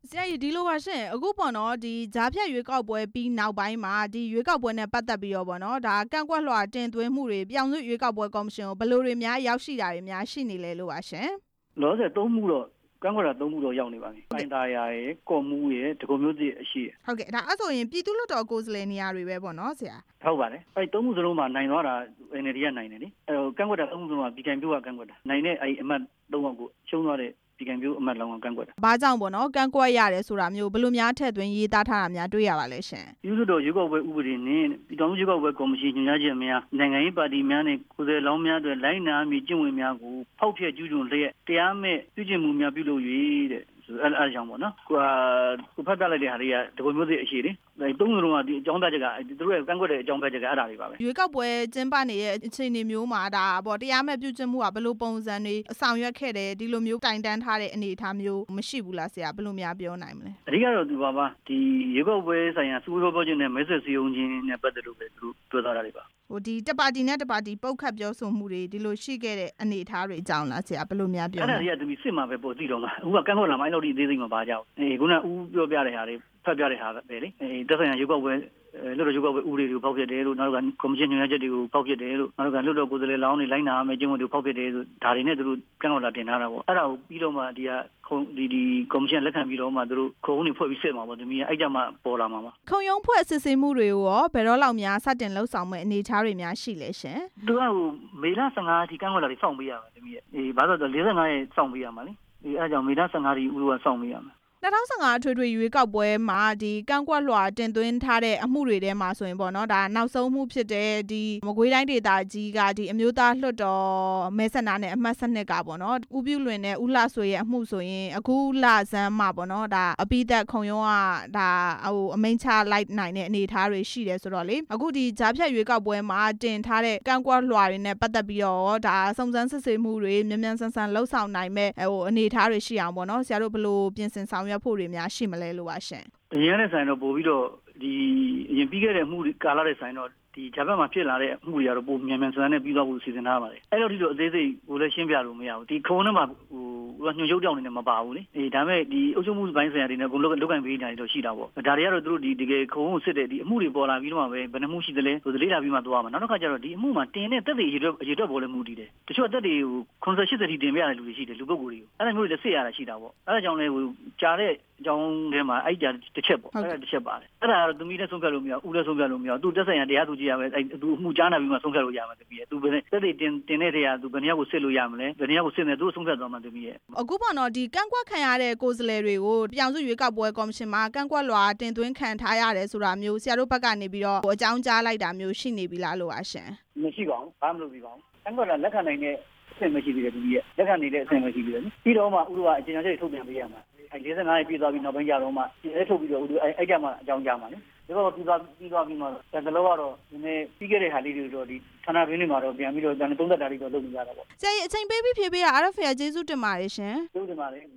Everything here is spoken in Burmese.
ဆရာကြီးဒီလိုပါရှင်အခုပေါ့နော်ဒီဂျားဖြတ်ရွေးကောက်ပွဲပြီးနောက်ပိုင်းမှာဒီရွေးကောက်ပွဲနဲ့ပတ်သက်ပြီးတော့ပေါ့နော်ဒါကန့်ကွက်လွှာတင်သွင်းမှုတွေပြည်ထောင်စုရွေးကောက်ပွဲကော်မရှင်ကိုဘယ်လိုတွေများရောက်ရှိတာတွေများရှိနေလဲလို့ပါရှင်လောဆယ်3မှုတော့ကန့်ကွက်တာ3မှုတော့ရောက်နေပါပြီ။တိုင်းသားရယ်ကော့မှုရယ်ဒဂုံမျိုးစစ်အရှိဟုတ်ကဲ့ဒါအဲ့ဆိုရင်ပြည်သူ့လွှတ်တော်ကိုယ်စားလှယ်နေရာတွေပဲပေါ့နော်ဆရာဟုတ်ပါတယ်အဲ့3မှုစလုံးမှာနိုင်သွားတာ NLD ကနိုင်တယ်လေအဲ့တော့ကန့်ကွက်တာ3မှုစလုံးမှာပြည်ခိုင်ပြိုးကကန့်ကွက်တာနိုင်တဲ့အဲ့အမတ်3ယောက်ကိုရှုံးသွားတဲ့ပြည်ခိုင်ပြိုးအမတ်လောင်းကကန့်ကွက်တာဘာကြောင့်ပေါ့နော်ကန့်ကွက်ရတယ်ဆိုတာမျိုးဘယ်လိုများထည့်သွင်းရေးသားထားတာများတွေ့ရပါလဲရှင်ပြည်သူ့လွှတ်တော်ရွေးကောက်ပွဲဥပဒေနဲ့ပြည်ထောင်စုရွေးကောက်ပွဲကော်မရှင်ညွှန်ကြားချက်များနိုင်ငံရေးပါတီများနဲ့ကိုယ်စားလှယ်လောင်းများအတွက်လိုင်းနာမီကျင့်ဝတ်များကိုဖောက်ဖျက်ကျူးလွန်လျက်တရားမဲ့ပြုကျင့်မှုများပြုလုပ်၍တဲ့အဲ့ကြောင့်ပေါ့နော်ကိုဖတ်ပြလိုက်တဲ့ဟာတွေကဒဂုံမျိုးစစ်အရှိလေ3မျိုးလုံးကဒီအကြောင်းပြချက်ကသူတို့ရဲ့ကန့်ကွက်တဲ့အကြောင်းပြချက်ကအဲ့ဒါတွေပါပဲရွေးကောက်ပွဲကျင်းပနေတဲ့အခြေအနေမျိုးမှာဒါပေါ့တရားမဲ့ပြုကျင့်မှုကဘယ်လိုပုံစံတွေအဆောင်ရွက်ခဲ့တယ်ဒီလိုမျိုးတိုင်တန်းထားတဲ့အနေအထားမျိုးမရှိဘူးလားဆရာဘယ်လိုများပြောနိုင်မလဲအဓိကတော့ဒီပါဒီရွေးကောက်ပွဲဆိုင်ရာစူးစမ်းပြောခြင်းနဲ့မဲဆွယ်စည်းရုံးခြင်းနဲ့ပတ်သက်လို့ပဲသူတို့ပြောထားတာတွေပါဒီတပါတီနဲ့တပါတီပုတ်ခတ်ပြောဆိုမှုတွေဒီလိုရှိခဲ့တဲ့အနေအထားတွေအကြောင်းလားဆရာဘယ်လိုများပြောအဲ့ဒါတွေကသူစစ်မှာပဲပို့သိတော့မှာအခုကကန့်ကွက်လာမှအဲ့လိုဒီအသေးစိတ်မှာပါကြအောင်ခုနဦးပြောပြတဲ့ဟာတွေဖတ်ပြတဲ့ဟာပဲလေတက်ဆိုင်ရာရွေးကောက်ပွဲလွှတ်တော်ရွေးကောက်ပွဲဥပဒေတွေကိုဖောက်ဖျက်တယ်လို့နောက်ကော်မရှင်ညွှန်ကြားချက်တွေကိုဖောက်ဖျက်တယ်လို့နောက်လွှတ်တော်ကိုယ်စားလှယ်လောင်းတွေလိုက်နာမယ်ကျင့်ဝတ်တွေဖောက်ဖျက်တယ်ဆိုဒါတွေနဲ့သူတို့ကန့်ကွက်လာတင်ထားတာပေါ့အဲ့ဒါကိုပြီးတော့မှဒီကော်မရှင်လက်ခံပြီးတော့မှသူတို့ခုံးနေဖွဲ့ပြီးစစ်မှာပေါ့ဒီအဲ့ကြမှာပေါ်လာမှာပါခုံရုံးဖွဲ့စစ်ဆေးမှုတွေကိုရောဘယ်တော့လောက်များစတင်လှုပ်ဆောင်မဲ့အနေအထားတွေများရှိလဲရှင်သူကမေလ15အထိကန့်ကွက်လာတွေစောင့်ပေးရမှာဒီဘာလို့လဲ45ရက်စောင့်ပေးရမှာလေအဲ့ကြောင့်မေလ15ဒီဥပဒေကစောင့်ပေးရမှာ 2015အထွေထွေရွေးကောက်ပွဲမှာဒီကန့်ကွက်လွှာတင်သွင်းထားတဲ့အမှုတွေထဲမှာဆိုရင်ပေါ့နော်ဒါနောက်ဆုံးမှုဖြစ်တဲ့ဒီမကွေးတိုင်းဒေသကြီးကဒီအမျိုးသားလွှတ်တော်မဲဆန္ဒနယ်အမှတ်7ကပေါ့နော်ဦးပြုလွင်နဲ့ဦးလှဆွေရဲ့အမှုဆိုရင်အခုလဆန်းမှာပေါ့နော်ဒါအပိသက်ခုံရုံးကဒါအမိန့်ချလိုက်နိုင်တဲ့အနေအထားတွေရှိတယ်ဆိုတော့လေအခုဒီဂျားဖြတ်ရွေးကောက်ပွဲမှာတင်ထားတဲ့ကန့်ကွက်လွှာတွေနဲ့ပတ်သက်ပြီးတော့ဒါစုံစမ်းစစ်ဆေးမှုတွေမြန်မြန်ဆန်ဆန်လှုပ်ဆောင်နိုင်မဲ့အနေအထားတွေရှိအောင်ပေါ့နော်ဆရာတို့ဘယ်လိုပြင်ဆင်ဆောင်ရွက်ဖို့တွေများရှိမလဲလို့ပါရှင်အရင်နဲ့ဆိုင်တော့ပို့ပြီးတော့ဒီအရင်ပြီးခဲ့တဲ့မှုကာလတဲ့ဆိုင်တော့ဒီဂျပန်မှာဖြစ်လာတဲ့အမှုတွေကတော့ပုံမြန်မြန်ဆန်ဆန်နဲ့ပြီးတော့ကိုစီစဉ်ထားပါတယ်အဲ့တော့ဒီလိုအသေးစိတ်ကိုလည်းရှင်းပြလို့မရဘူးဒီခုံထဲမှာညွှန်ချုပ်တောင်းနေတယ်မပါဘူးလေဒါပေမဲ့ဒီအုပ်ချုပ်မှုပိုင်းဆိုင်ရာတွေနဲ့ကိုလုတ်ကင်ပေးနေတာတွေတော့ရှိတာပေါ့ဒါတွေကတော့သူတို့ဒီတကယ်ခုံကိုစစ်တဲ့ဒီအမှုတွေပေါ်လာပြီးတော့မှပဲဘယ်နှမှုရှိသလဲဆိုလေးလာပြီးမှသွားမှာနောက်တစ်ခါကျတော့ဒီအမှုမှာတင်တဲ့တက်တွေအရေးအတွက်ပေါ်လဲမှုတည်တယ်တချို့တက်တွေကို80တိတင်ပြရတဲ့လူတွေရှိတယ်လူပုဂ္ဂိုလ်တွေကိုအဲ့ဒါမျိုးတွေလည်းစစ်ရတာရှိတာပေါ့အဲ့ဒါကြောင့်လည်းကြားတဲ့အကြောင်းထဲမှာအဲ့ကြားတစ်ချက်ပေါ့အဲ့ဒါတစ်ချက်ပါတယ်အဲ့ဒါကတော့သူမီးနဲ့ဆုံးဖြတ်လို့မရဦးလည်းဆုံးဖြတ်လို့မရသူတက်ဆိုင်ရာတရားသူကြီးရမယ်အဲ့သူအမှုကြားနာပြီးမှဆုံးဖြတ်လို့ရမှာတပည့်သူပဲတက်တွေတင်တဲ့တရားသူဘယ်နည်းကိုစစ်လို့ရမလဲဘယ်နည်းကိုစစ်နေသူဆုံးဖြတ်သွားမှာတပည့်အခုပေါ့နော်ဒီကန့်ကွက်ခံရတဲ့ကိုယ်စားလှယ်တွေကိုပြည်ထောင်စုရွေးကောက်ပွဲကော်မရှင်မှာကန့်ကွက်လွှာတင်သွင်းခံထားရတယ်ဆိုတာမျိုးဆရာတို့ဘက်ကနေပြီးတော့အကြောင်းကြားလိုက်တာမျိုးရှိနေပြီလားလို့ပါရှင်မရှိပါဘူးဘာမှမလုပ်ပြီးပါဘူးကန့်ကွက်လွှာလက်ခံနိုင်တဲ့အဆင့်မရှိသေးတယ်တပည့်လက်ခံနေတဲ့အဆင့်မရှိသေးတယ်ပြီးတော့မှဥရောကအကျဉ်းချုပ်ထုတ်ပြန်ပေးရမှာ45ရက်ပြည့်သွားပြီးနောက်ပိုင်းကြတော့မှအဲထုတ်ပြီးတော့အဲ့ကြမှာအကြောင်းကြားမှာလေဒါတော့ပြီးသွားပြီးမှဒါလည်းကတော့ဒီနေ့ပြီးခဲ့တဲ့ဟာလေးတွေတော့ဒီဌာနတွင်းတွေမှာတော့ပြန်ပြီးတော့သုံးသက်တာတွေတော့လုပ်နေကြတာပေါ့ဆရာကြီးအချိန်ပေးပြီးဖြေပေးတာRFAကျေးဇူးတင်ပါတယ်ရှင်ကျေးဇူးတင်ပါတယ်